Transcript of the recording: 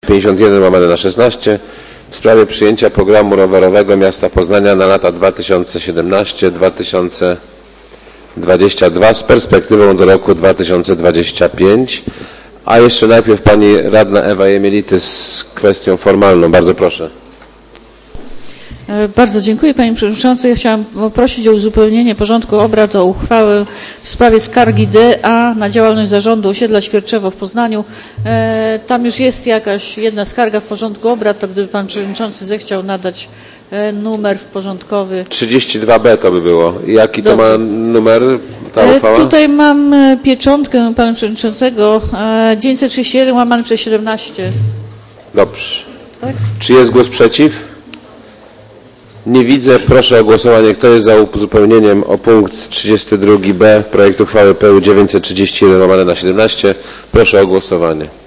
51/16 w sprawie przyjęcia programu rowerowego miasta Poznania na lata 2017-2022 z perspektywą do roku 2025. A jeszcze najpierw pani radna Ewa Jemielity z kwestią formalną. Bardzo proszę. Bardzo dziękuję Panie Przewodniczący. Ja chciałam prosić o uzupełnienie porządku obrad o uchwałę w sprawie skargi DA na działalność zarządu osiedla Świerczewo w Poznaniu. Tam już jest jakaś jedna skarga w porządku obrad, to gdyby Pan Przewodniczący zechciał nadać numer porządkowy. 32B to by było. Jaki to ma numer ta uchwała? Tutaj mam pieczątkę Pana Przewodniczącego 931/17. Dobrze. Tak? Czy jest głos przeciw? Nie widzę. Proszę o głosowanie. Kto jest za uzupełnieniem o punkt 32b projektu uchwały PU 931/17? Proszę o głosowanie.